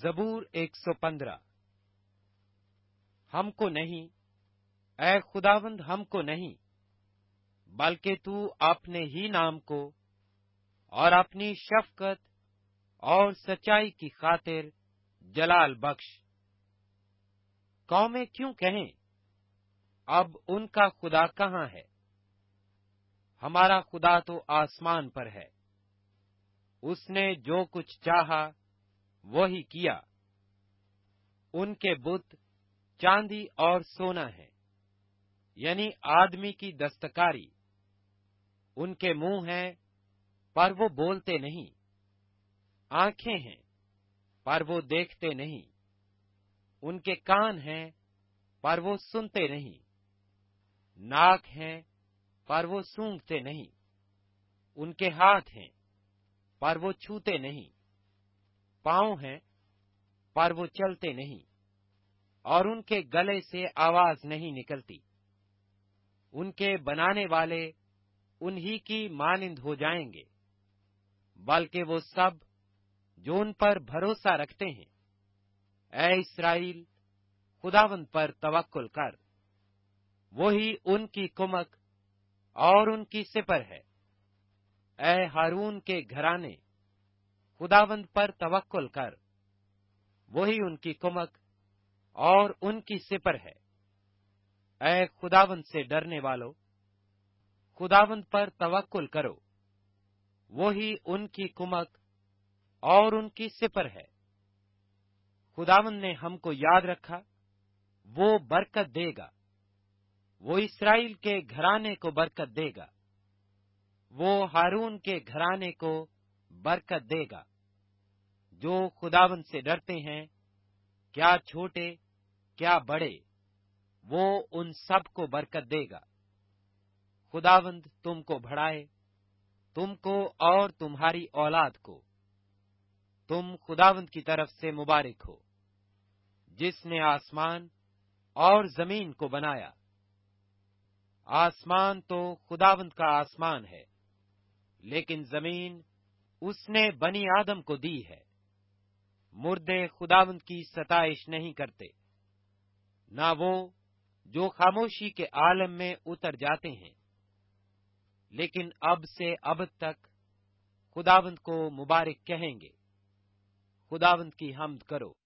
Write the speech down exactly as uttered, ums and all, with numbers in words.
زبور ایک سو پندرہ۔ ہم کو نہیں، اے خداوند ہم کو نہیں، بلکہ تو اپنے ہی نام کو اور اپنی شفقت اور سچائی کی خاطر جلال بخش۔ قومیں کیوں کہیں اب ان کا خدا کہاں ہے؟ ہمارا خدا تو آسمان پر ہے، اس نے جو کچھ چاہا وہی کیا۔ ان کے بت چاندی اور سونا ہے، یعنی آدمی کی دستکاری۔ ان کے منہ ہیں پر وہ بولتے نہیں، آنکھیں ہیں پر وہ دیکھتے نہیں، ان کے کان ہیں پر وہ سنتے نہیں، ناک ہیں پر وہ سونگھتے نہیں، ان کے ہاتھ ہیں پر وہ چھوتے نہیں، پاؤں ہیں پر وہ چلتے نہیں، اور ان کے گلے سے آواز نہیں نکلتی۔ ان کے بنانے والے انہی کی مانند ہو جائیں گے، بلکہ وہ سب جو ان پر بھروسہ رکھتے ہیں۔ اے اسرائیل، خداوند پر توکل کر، وہی ان کی کمک اور ان کی سپر ہے۔ اے ہارون کے گھرانے، خداوند پر توکل کر، وہی ان کی کمک اور ان کی سپر ہے۔ اے خداوند سے ڈرنے والو، خداوند پر توکل کرو، وہی ان کی کمک اور ان کی سپر ہے۔ خداوند نے ہم کو یاد رکھا، وہ برکت دے گا، وہ اسرائیل کے گھرانے کو برکت دے گا، وہ ہارون کے گھرانے کو برکت دے گا۔ جو خداوند سے ڈرتے ہیں، کیا چھوٹے کیا بڑے، وہ ان سب کو برکت دے گا۔ خداوند تم کو بڑھائے، تم کو اور تمہاری اولاد کو۔ تم خداوند کی طرف سے مبارک ہو، جس نے آسمان اور زمین کو بنایا۔ آسمان تو خداوند کا آسمان ہے، لیکن زمین اس نے بنی آدم کو دی ہے۔ مردے خداوند کی ستائش نہیں کرتے، نہ وہ جو خاموشی کے عالم میں اتر جاتے ہیں، لیکن اب سے اب تک خداوند کو مبارک کہیں گے۔ خداوند کی حمد کرو۔